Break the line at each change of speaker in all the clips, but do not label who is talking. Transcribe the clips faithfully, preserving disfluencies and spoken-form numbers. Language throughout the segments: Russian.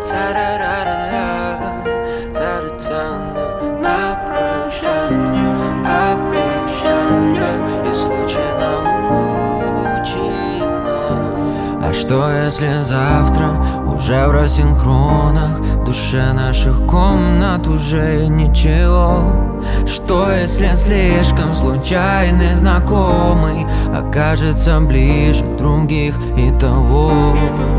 На прощание обещание, и случай научит нас.
А что если завтра уже в рассинхронах, в душе наших комнат уже ничего? Что если слишком случайный знакомый окажется ближе других и того?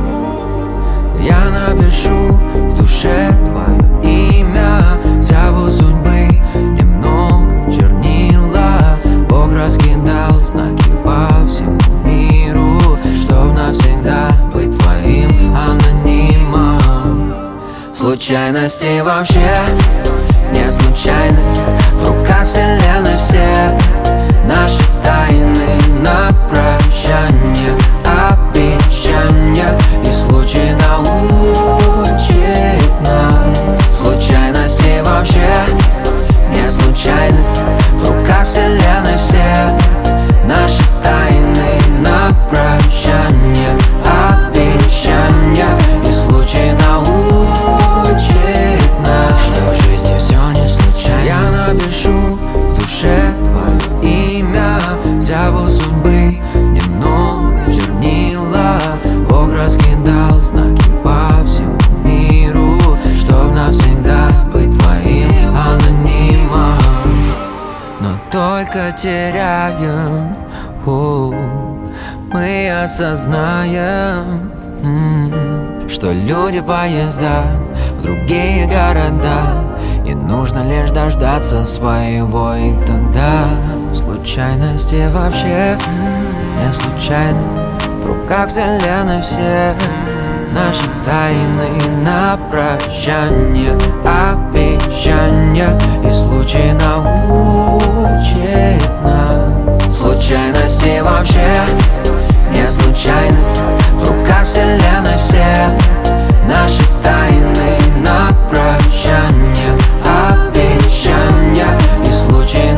Я напишу в душе твое имя, зову судьбы немного чернила. Бог раскидал знаки по всему миру, чтоб навсегда быть твоим анонимом. Случайности вообще не случайны, в руках вселенной все наши тайны. На прощание обещания, и случай научит нас. Случайности вообще не случайны, в руках вселенной все наши тайны. На прощание обещания, и случай научит нас, что в жизни все не случайно. Я напишу в душе твое имя, зову судьбы немного чернила. Бог раскидал знаки по всему миру, чтоб навсегда быть твоим анонимом. Но только теряем, о, мы осознаем, м-м, что люди поезда в другие города, и нужно лишь дождаться своего, и тогда случайности вообще не случайны, в руках вселенной все наши тайны. На прощание обещания, и случай научит нас. Случайности вообще не случайны, в руках вселенной все наши тайны. На прощание обещания, и случай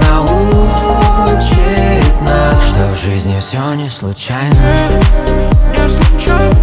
научит нас, что в жизни все не случайно.
Не случайно.